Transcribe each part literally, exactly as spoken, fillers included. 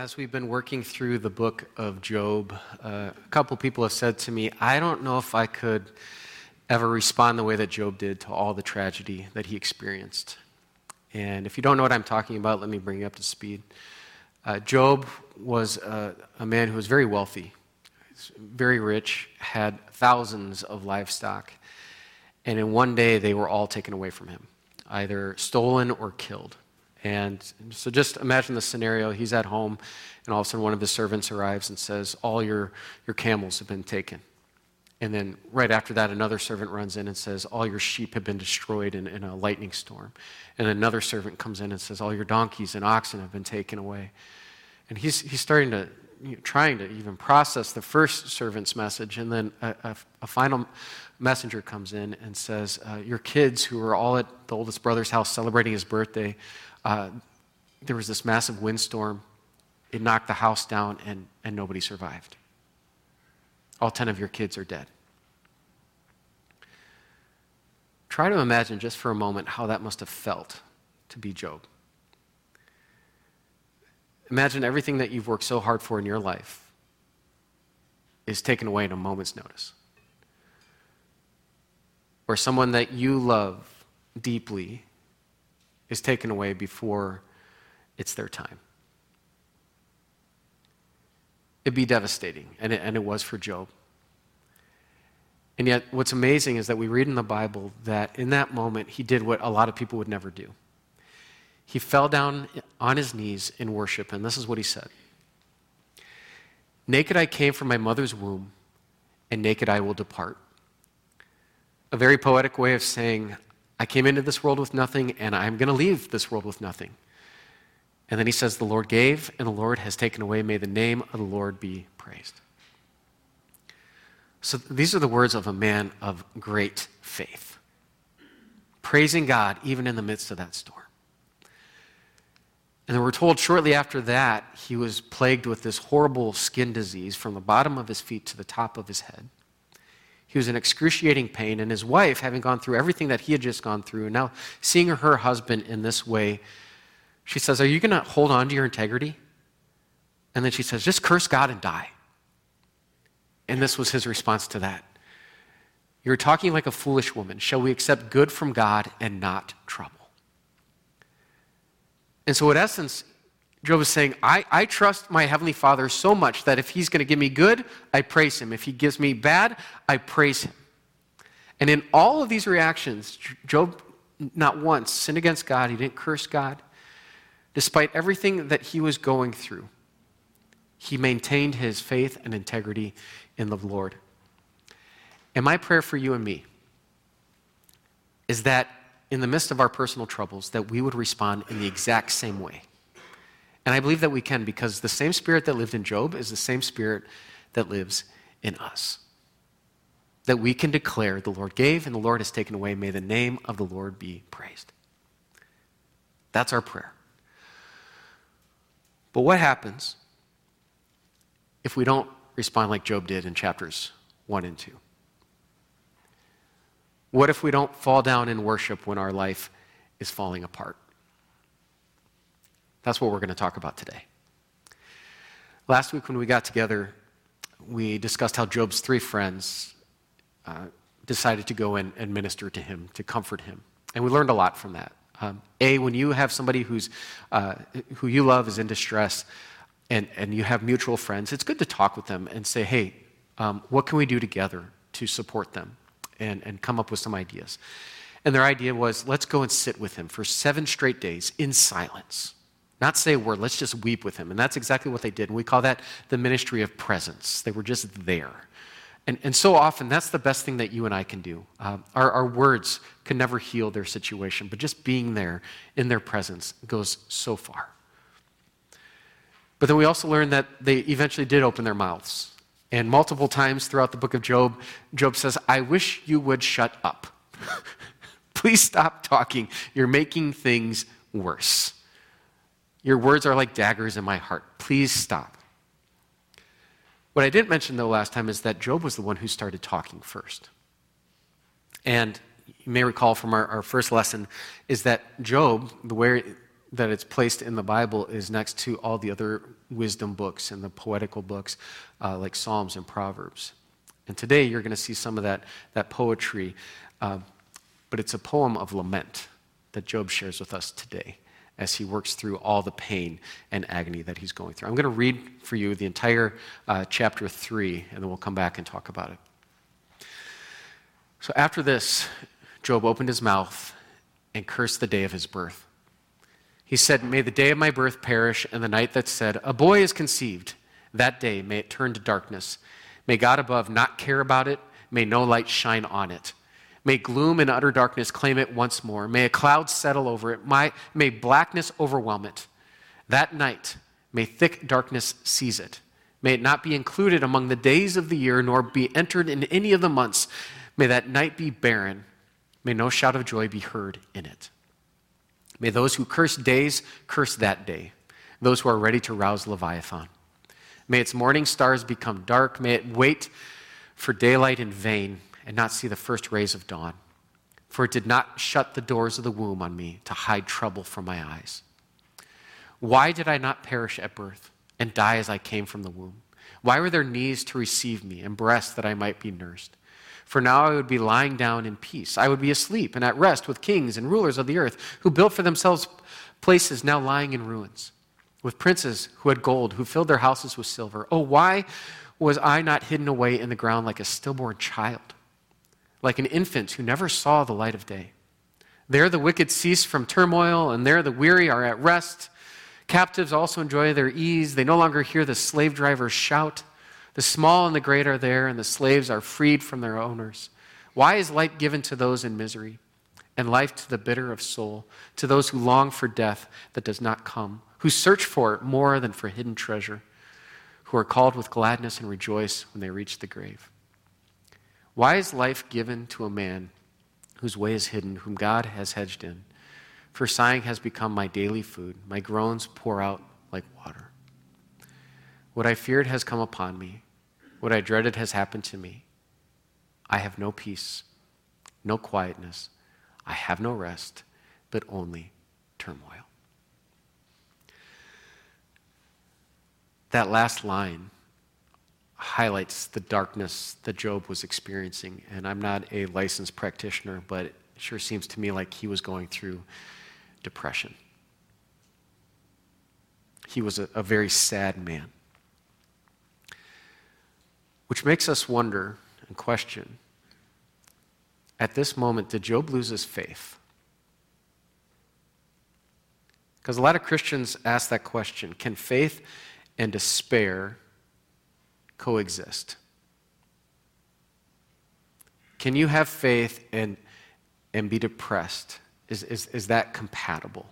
As we've been working through the book of Job, uh, a couple people have said to me, I don't know if I could ever respond the way that Job did to all the tragedy that he experienced. And if you don't know what I'm talking about, let me bring you up to speed. Uh, Job was a, a man who was very wealthy, very rich, had thousands of livestock, and in one day they were all taken away from him, either stolen or killed. And so just imagine the scenario. He's at home, and all of a sudden one of his servants arrives and says, all your, your camels have been taken. And then right after that, another servant runs in and says, all your sheep have been destroyed in, in a lightning storm. And another servant comes in and says, all your donkeys and oxen have been taken away. And he's, he's starting to, you know, trying to even process the first servant's message. And then a, a, a final messenger comes in and says, uh, your kids who were all at the oldest brother's house celebrating his birthday, Uh, there was this massive windstorm. It knocked the house down, and, and nobody survived. All ten of your kids are dead. Try to imagine just for a moment how that must have felt to be Job. Imagine everything that you've worked so hard for in your life is taken away in a moment's notice. Or someone that you love deeply is taken away before it's their time. It'd be devastating, and it, and it was for Job. And yet, what's amazing is that we read in the Bible that in that moment, he did what a lot of people would never do. He fell down on his knees in worship, and this is what he said. Naked I came from my mother's womb, and naked I will depart. A very poetic way of saying, I came into this world with nothing, and I'm going to leave this world with nothing. And then he says, the Lord gave, and the Lord has taken away. May the name of the Lord be praised. So these are the words of a man of great faith, praising God even in the midst of that storm. And then we're told shortly after that, he was plagued with this horrible skin disease from the bottom of his feet to the top of his head. He was in excruciating pain, and his wife, having gone through everything that he had just gone through, and now seeing her husband in this way, she says, are you going to hold on to your integrity? And then she says, just curse God and die. And this was his response to that. You're talking like a foolish woman. Shall we accept good from God and not trouble? And so in essence, Job is saying, I, I trust my Heavenly Father so much that if he's going to give me good, I praise him. If he gives me bad, I praise him. And in all of these reactions, Job not once sinned against God. He didn't curse God. Despite everything that he was going through, he maintained his faith and integrity in the Lord. And my prayer for you and me is that in the midst of our personal troubles, that we would respond in the exact same way. And I believe that we can, because the same spirit that lived in Job is the same spirit that lives in us. That we can declare, the Lord gave and the Lord has taken away. May the name of the Lord be praised. That's our prayer. But what happens if we don't respond like Job did in chapters one and two? What if we don't fall down in worship when our life is falling apart? That's what we're going to talk about today. Last week when we got together, we discussed how Job's three friends uh, decided to go in and minister to him, to comfort him. And we learned a lot from that. Um, a, when you have somebody who's uh, who you love is in distress and, and you have mutual friends, it's good to talk with them and say, hey, um, what can we do together to support them and, and come up with some ideas? And their idea was, let's go and sit with him for seven straight days in silence. Not say a word, let's just weep with him. And that's exactly what they did. And we call that the ministry of presence. They were just there. And, and so often, that's the best thing that you and I can do. Uh, our, our words can never heal their situation, but just being there in their presence goes so far. But then we also learned that they eventually did open their mouths. And multiple times throughout the book of Job, Job says, I wish you would shut up. Please stop talking. You're making things worse. Your words are like daggers in my heart. Please stop. What I didn't mention, though, last time is that Job was the one who started talking first. And you may recall from our, our first lesson is that Job, the way that it's placed in the Bible is next to all the other wisdom books and the poetical books uh, like Psalms and Proverbs. And today you're going to see some of that, that poetry, uh, but it's a poem of lament that Job shares with us today as he works through all the pain and agony that he's going through. I'm going to read for you the entire uh, chapter three, and then we'll come back and talk about it. So after this, Job opened his mouth and cursed the day of his birth. He said, "May the day of my birth perish, and the night that said, 'A boy is conceived.' That day may it turn to darkness. May God above not care about it. May no light shine on it. May gloom and utter darkness claim it once more. May a cloud settle over it. My, may blackness overwhelm it. That night, may thick darkness seize it. May it not be included among the days of the year, nor be entered in any of the months. May that night be barren. May no shout of joy be heard in it. May those who curse days curse that day, those who are ready to rouse Leviathan. May its morning stars become dark. May it wait for daylight in vain and not see the first rays of dawn. For it did not shut the doors of the womb on me to hide trouble from my eyes. Why did I not perish at birth and die as I came from the womb? Why were there knees to receive me and breasts that I might be nursed? For now I would be lying down in peace. I would be asleep and at rest with kings and rulers of the earth who built for themselves places now lying in ruins, with princes who had gold, who filled their houses with silver. Oh, why was I not hidden away in the ground like a stillborn child, like an infant who never saw the light of day? There the wicked cease from turmoil, and there the weary are at rest. Captives also enjoy their ease. They no longer hear the slave drivers shout. The small and the great are there, and the slaves are freed from their owners. Why is light given to those in misery, and life to the bitter of soul, to those who long for death that does not come, who search for it more than for hidden treasure, who are called with gladness and rejoice when they reach the grave? Why is life given to a man whose way is hidden, whom God has hedged in? For sighing has become my daily food. My groans pour out like water. What I feared has come upon me. What I dreaded has happened to me. I have no peace, no quietness. I have no rest, but only turmoil." That last line highlights the darkness that Job was experiencing. And I'm not a licensed practitioner, but it sure seems to me like he was going through depression. He was a, a very sad man. Which makes us wonder and question, at this moment, did Job lose his faith? Because a lot of Christians ask that question, can faith and despair coexist? Can you have faith and, and be depressed? Is, is, is that compatible?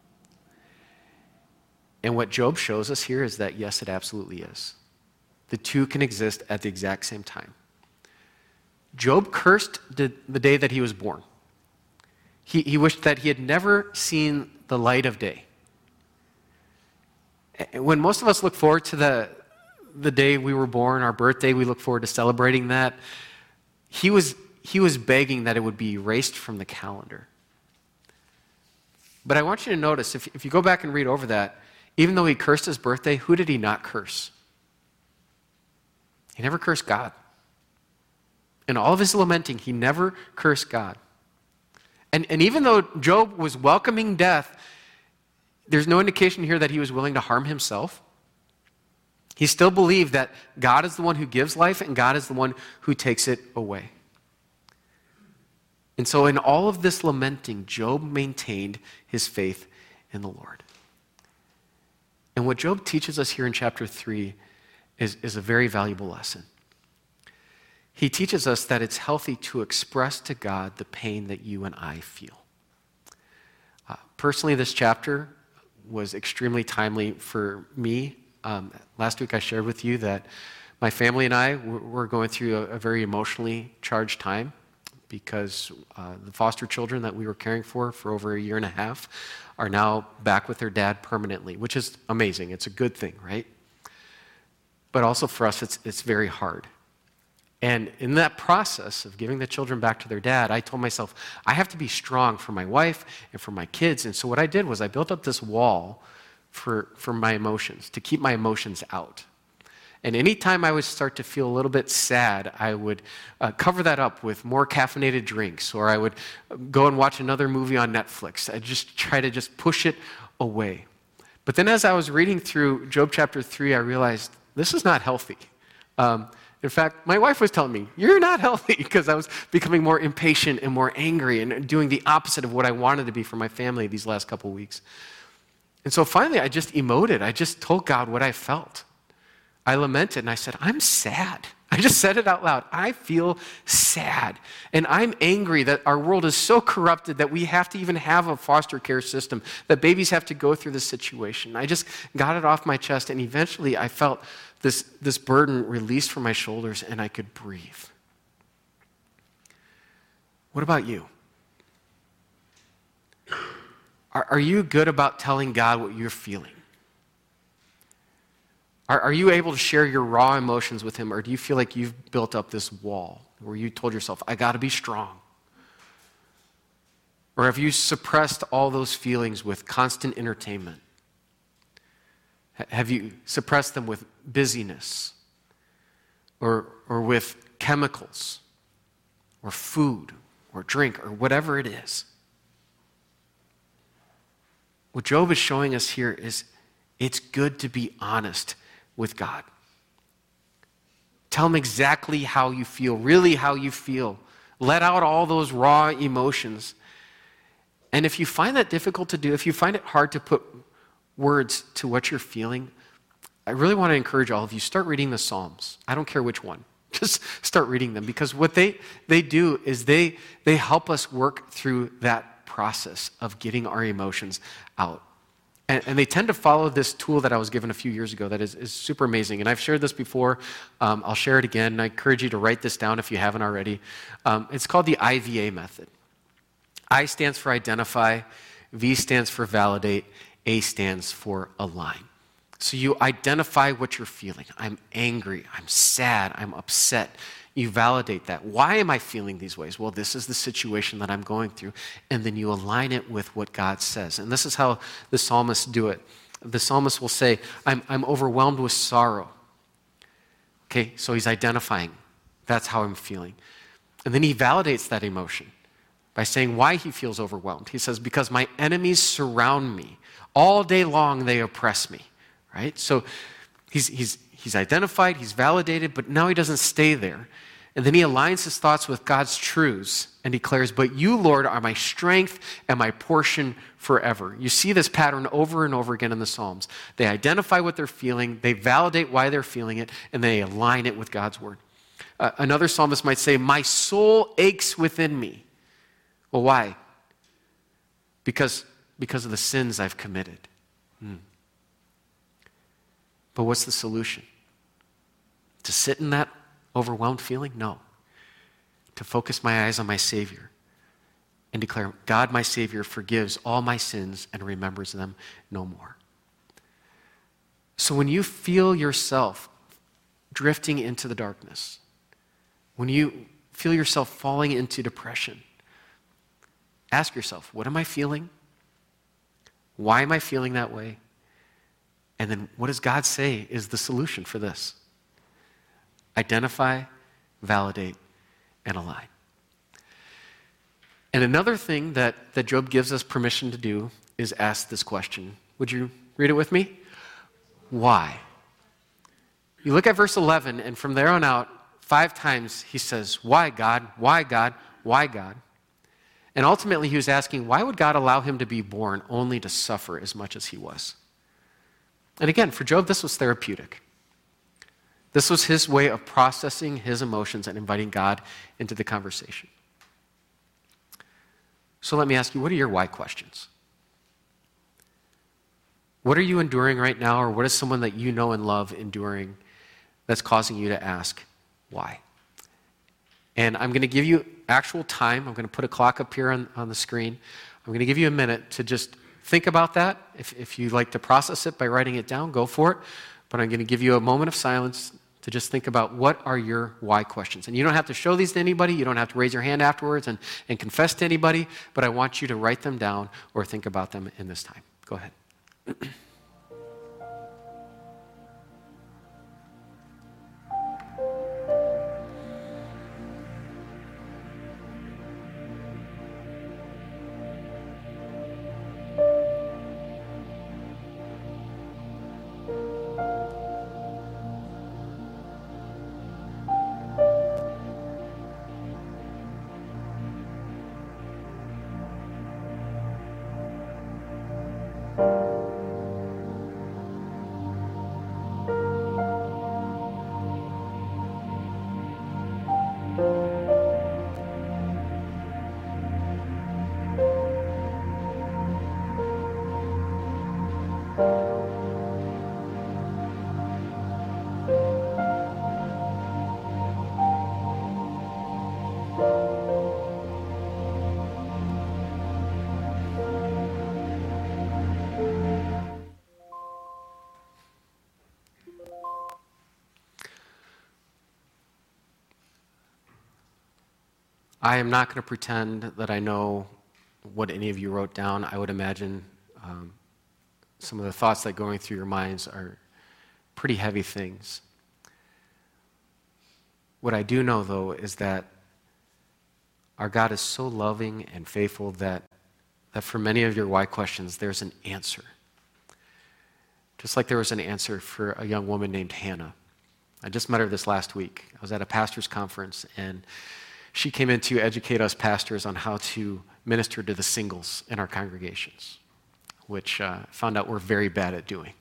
And what Job shows us here is that, yes, it absolutely is. The two can exist at the exact same time. Job cursed the, the day that he was born. He, he wished that he had never seen the light of day. When most of us look forward to the, the day we were born, our birthday, we look forward to celebrating that, he was, he was begging that it would be erased from the calendar. But I want you to notice, if, if you go back and read over that, even though he cursed his birthday, who did he not curse? He never cursed God. In all of his lamenting, he never cursed God. And, and even though Job was welcoming death, there's no indication here that he was willing to harm himself. He still believed that God is the one who gives life and God is the one who takes it away. And so in all of this lamenting, Job maintained his faith in the Lord. And what Job teaches us here in chapter three is, is a very valuable lesson. He teaches us that it's healthy to express to God the pain that you and I feel. Uh, personally, this chapter was extremely timely for me. Um, last week I shared with you that my family and I were going through a, a very emotionally charged time because uh, the foster children that we were caring for for over a year and a half are now back with their dad permanently, which is amazing. It's a good thing, right? But also for us, it's, it's very hard. And in that process of giving the children back to their dad, I told myself, I have to be strong for my wife and for my kids. And so what I did was I built up this wall for, for my emotions, to keep my emotions out. And anytime I would start to feel a little bit sad, I would uh, cover that up with more caffeinated drinks, or I would go and watch another movie on Netflix. I'd just try to just push it away. But then as I was reading through Job chapter three, I realized this is not healthy. Um, In fact, my wife was telling me, you're not healthy, because I was becoming more impatient and more angry and doing the opposite of what I wanted to be for my family these last couple of weeks. And so finally, I just emoted. I just told God what I felt. I lamented and I said, I'm sad. I just said it out loud. I feel sad. And I'm angry that our world is so corrupted that we have to even have a foster care system, that babies have to go through this situation. I just got it off my chest, and eventually I felt This, this burden released from my shoulders, and I could breathe. What about you? Are, are you good about telling God what you're feeling? Are, are you able to share your raw emotions with him, or do you feel like you've built up this wall where you told yourself, I got to be strong? Or have you suppressed all those feelings with constant entertainment? Have you suppressed them with busyness, or, or with chemicals, or food, or drink, or whatever it is? What Job is showing us here is it's good to be honest with God. Tell him exactly how you feel, really how you feel. Let out all those raw emotions. And if you find that difficult to do, if you find it hard to put words to what you're feeling, I really want to encourage all of you, start reading the Psalms. I don't care which one. Just start reading them, because what they, they do is they, they help us work through that process of getting our emotions out. And, and they tend to follow this tool that I was given a few years ago that is, is super amazing. And I've shared this before. Um, I'll share it again. And I encourage you to write this down if you haven't already. Um, it's called the I V A method. I stands for identify, V stands for validate, A stands for align. So you identify what you're feeling. I'm angry, I'm sad, I'm upset. You validate that. Why am I feeling these ways? Well, this is the situation that I'm going through. And then you align it with what God says. And this is how the psalmists do it. The psalmist will say, I'm, I'm overwhelmed with sorrow. Okay, so he's identifying. That's how I'm feeling. And then he validates that emotion by saying why he feels overwhelmed. He says, because my enemies surround me. All day long they oppress me, right? So he's, he's, he's identified, he's validated, but now he doesn't stay there. And then he aligns his thoughts with God's truths and declares, but you, Lord, are my strength and my portion forever. You see this pattern over and over again in the Psalms. They identify what they're feeling, they validate why they're feeling it, and they align it with God's word. Uh, another psalmist might say, my soul aches within me. Well, why? Because, because of the sins I've committed. Hmm. But what's the solution? To sit in that overwhelmed feeling? No. To focus my eyes on my Savior and declare, God, my Savior, forgives all my sins and remembers them no more. So when you feel yourself drifting into the darkness, when you feel yourself falling into depression, ask yourself, what am I feeling? Why am I feeling that way? And then what does God say is the solution for this? Identify, validate, and align. And another thing that, that Job gives us permission to do is ask this question. Would you read it with me? Why? You look at verse eleven, and from there on out, five times he says, why God? Why God? Why God? And ultimately he was asking, why would God allow him to be born only to suffer as much as he was? And again, for Job, this was therapeutic. This was his way of processing his emotions and inviting God into the conversation. So let me ask you, what are your why questions? What are you enduring right now, or what is someone that you know and love enduring that's causing you to ask why? And I'm going to give you actual time. I'm going to put a clock up here on, on the screen. I'm going to give you a minute to just think about that. If, if you like to process it by writing it down, go for it. But I'm going to give you a moment of silence to just think about what are your why questions. And you don't have to show these to anybody. You don't have to raise your hand afterwards and, and confess to anybody, but I want you to write them down or think about them in this time. Go ahead. I am not going to pretend that I know what any of you wrote down. I would imagine um, some of the thoughts that are going through your minds are pretty heavy things. What I do know, though, is that our God is so loving and faithful that, that for many of your why questions, there's an answer. Just like there was an answer for a young woman named Hannah. I just met her this last week. I was at a pastor's conference, and she came in to educate us pastors on how to minister to the singles in our congregations, which uh, I found out we're very bad at doing.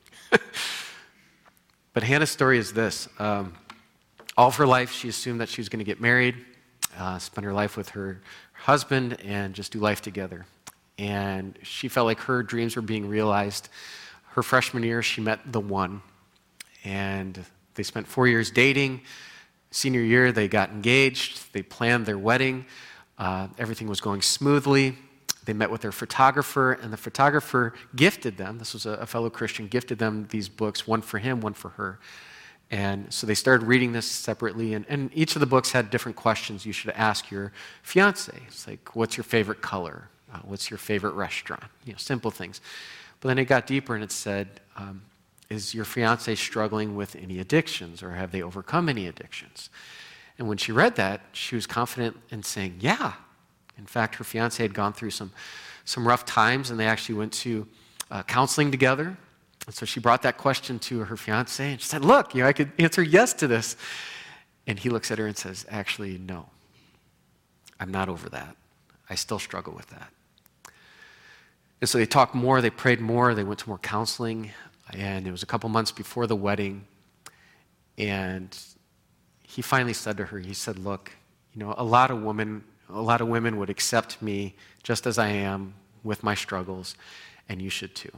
But Hannah's story is this. Um, all of her life, she assumed that she was going to get married, uh, spend her life with her husband, and just do life together. And she felt like her dreams were being realized. Her freshman year, she met the one, and they spent four years dating. Senior year, they got engaged. They planned their wedding. Uh, everything was going smoothly. They met with their photographer, and the photographer gifted them, this was a, a fellow Christian, gifted them these books, one for him, one for her. And so they started reading this separately, and, and each of the books had different questions you should ask your fiance. It's like, what's your favorite color? Uh, what's your favorite restaurant? You know, simple things. But then it got deeper, and it said, um, is your fiance struggling with any addictions, or have they overcome any addictions? And when she read that, she was confident in saying, yeah. In fact, her fiance had gone through some, some rough times, and they actually went to uh, counseling together. And so she brought that question to her fiance, and she said, look, you know, I could answer yes to this. And he looks at her and says, actually, no. I'm not over that. I still struggle with that. And so they talked more, they prayed more, they went to more counseling. And it was a couple months before the wedding, and he finally said to her, he said, look, you know, a lot of women, a lot of women would accept me just as I am with my struggles, and you should too.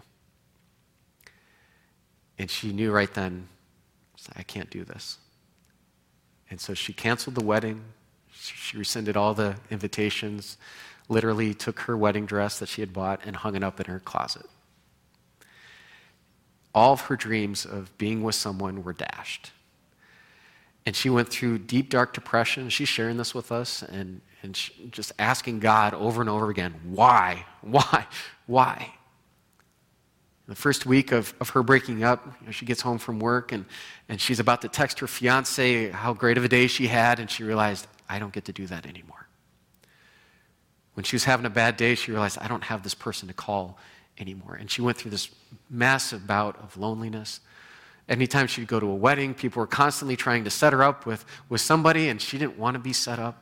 And she knew right then, I can't do this. And so she canceled the wedding. She rescinded all the invitations, literally took her wedding dress that she had bought and hung it up in her closet. All of her dreams of being with someone were dashed. And she went through deep, dark depression. She's sharing this with us and, and she, just asking God over and over again, why, why, why? The first week of, of her breaking up, you know, she gets home from work and, and she's about to text her fiance how great of a day she had, and she realized, I don't get to do that anymore. When she was having a bad day, she realized, I don't have this person to call anymore. And she went through this massive bout of loneliness. Anytime she'd go to a wedding, people were constantly trying to set her up with, with somebody, and she didn't want to be set up.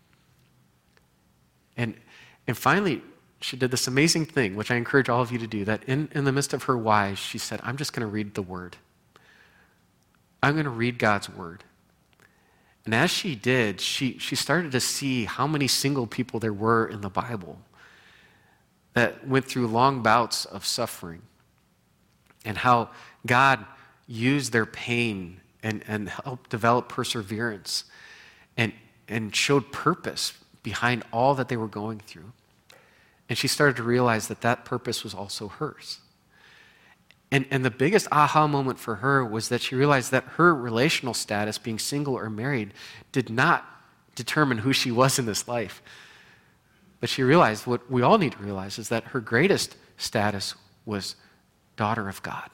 And, and finally, she did this amazing thing, which I encourage all of you to do, that in, in the midst of her whys, she said, I'm just going to read the Word. I'm going to read God's Word. And as she did, she, she started to see how many single people there were in the Bible that went through long bouts of suffering, and how God used their pain and, and helped develop perseverance and, and showed purpose behind all that they were going through. And she started to realize that that purpose was also hers. And, and the biggest aha moment for her was that she realized that her relational status, being single or married, did not determine who she was in this life. But she realized what we all need to realize is that her greatest status was daughter of God.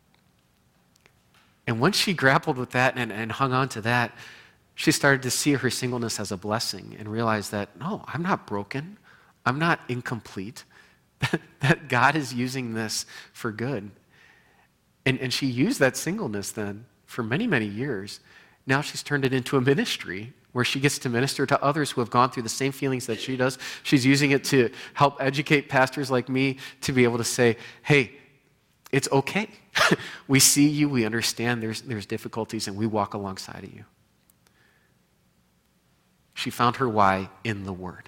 And once she grappled with that and, and hung on to that, she started to see her singleness as a blessing and realized that, no, I'm not broken. I'm not incomplete. That God is using this for good. And, and she used that singleness then for many, many years. Now she's turned it into a ministry where she gets to minister to others who have gone through the same feelings that she does. She's using it to help educate pastors like me to be able to say, hey, it's okay. We see you, we understand there's, there's difficulties, and we walk alongside of you. She found her why in the Word.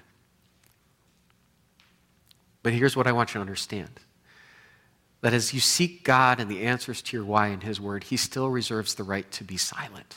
But here's what I want you to understand. That as you seek God and the answers to your why in His Word, He still reserves the right to be silent.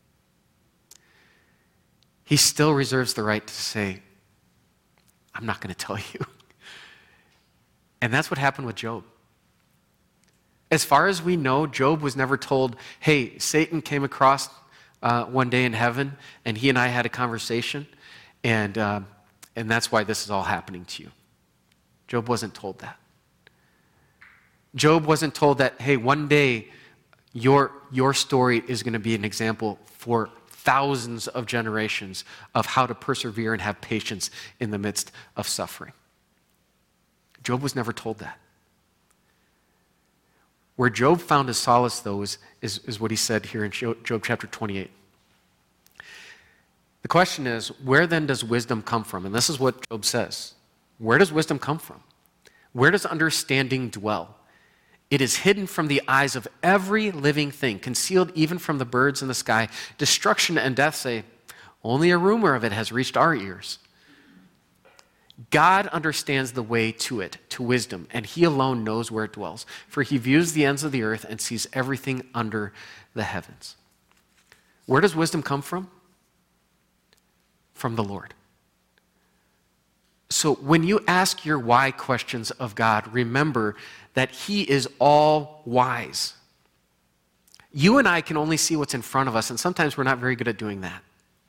He still reserves the right to say, I'm not going to tell you. And that's what happened with Job. As far as we know, Job was never told, hey, Satan came across uh, one day in heaven, and he and I had a conversation, and, uh, and that's why this is all happening to you. Job wasn't told that. Job wasn't told that, hey, one day your, your story is going to be an example for thousands of generations of how to persevere and have patience in the midst of suffering. Job was never told that. Where Job found his solace, though, is, is, is what he said here in Job, Job chapter twenty-eight. The question is, where then does wisdom come from? And this is what Job says. Where does wisdom come from? Where does understanding dwell? It is hidden from the eyes of every living thing, concealed even from the birds in the sky. Destruction and death say, only a rumor of it has reached our ears. God understands the way to it, to wisdom, and He alone knows where it dwells. For He views the ends of the earth and sees everything under the heavens. Where does wisdom come from? From the Lord. So when you ask your why questions of God, remember that He is all wise. You and I can only see what's in front of us, and sometimes we're not very good at doing that.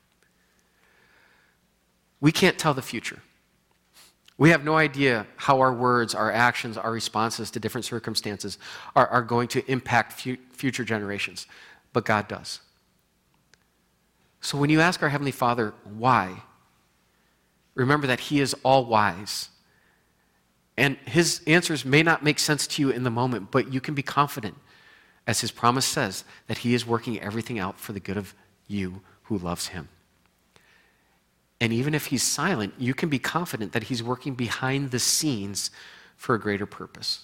We can't tell the future. We have no idea how our words, our actions, our responses to different circumstances are, are going to impact fu- future generations, but God does. So when you ask our Heavenly Father why, remember that He is all wise. And His answers may not make sense to you in the moment, but you can be confident, as His promise says, that He is working everything out for the good of you who loves Him. And even if He's silent, you can be confident that He's working behind the scenes for a greater purpose.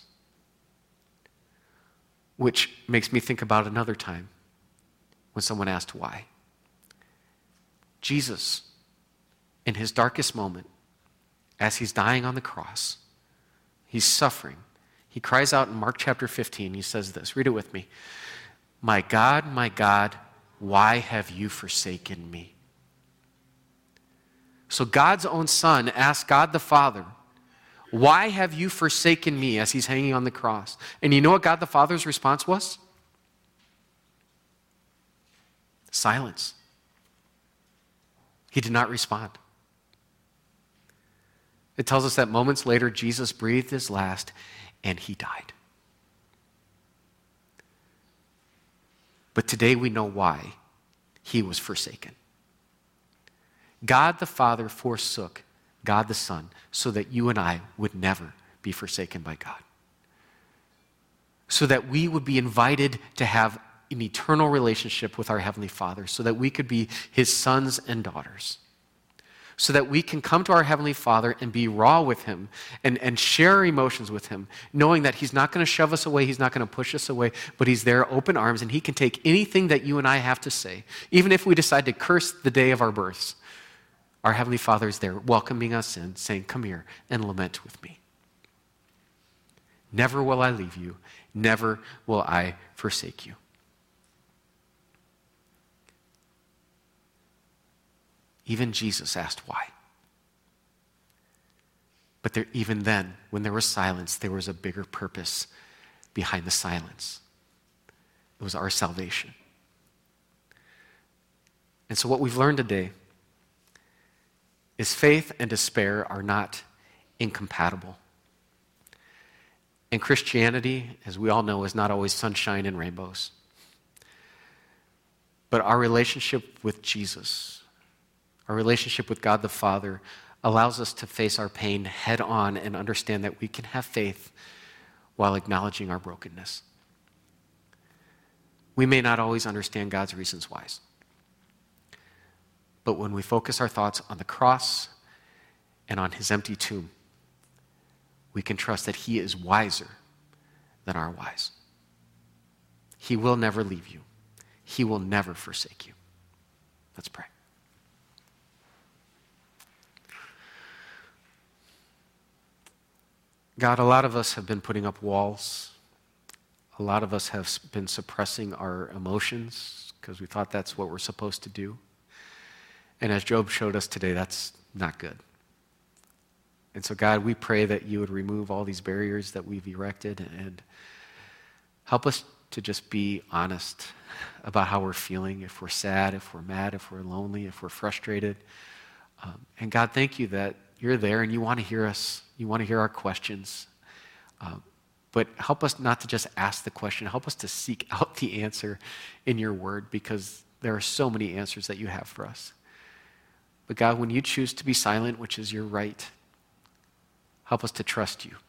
Which makes me think about another time when someone asked why. Jesus, in His darkest moment, as He's dying on the cross, He's suffering. He cries out in Mark chapter fifteen, He says this, read it with me. My God, my God, why have you forsaken me? So God's own Son asked God the Father, why have you forsaken me, as He's hanging on the cross? And you know what God the Father's response was? Silence. He did not respond. It tells us that moments later, Jesus breathed His last and He died. But today we know why He was forsaken. God the Father forsook God the Son so that you and I would never be forsaken by God. So that we would be invited to have an eternal relationship with our Heavenly Father, so that we could be His sons and daughters. So that we can come to our Heavenly Father and be raw with Him and, and share our emotions with Him, knowing that He's not going to shove us away, He's not going to push us away, but He's there, open arms, and He can take anything that you and I have to say, even if we decide to curse the day of our births. Our Heavenly Father is there welcoming us in, saying, come here and lament with me. Never will I leave you. Never will I forsake you. Even Jesus asked why. But there, even then, when there was silence, there was a bigger purpose behind the silence. It was our salvation. And so what we've learned today is faith and despair are not incompatible. And Christianity, as we all know, is not always sunshine and rainbows. But our relationship with Jesus, our relationship with God the Father, allows us to face our pain head on and understand that we can have faith while acknowledging our brokenness. We may not always understand God's reasons why. But when we focus our thoughts on the cross and on his empty tomb, we can trust that he is wiser than our wise. He will never leave you. He will never forsake you. Let's pray. God, a lot of us have been putting up walls. A lot of us have been suppressing our emotions because we thought that's what we're supposed to do. And as Job showed us today, that's not good. And so, God, we pray that you would remove all these barriers that we've erected and help us to just be honest about how we're feeling, if we're sad, if we're mad, if we're lonely, if we're frustrated. Um, and God, thank you that you're there and you want to hear us. You want to hear our questions. Um, but help us not to just ask the question. Help us to seek out the answer in your word, because there are so many answers that you have for us. But God, when you choose to be silent, which is your right, help us to trust you,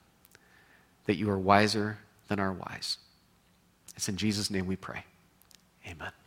that you are wiser than our wise. It's in Jesus' name we pray. Amen.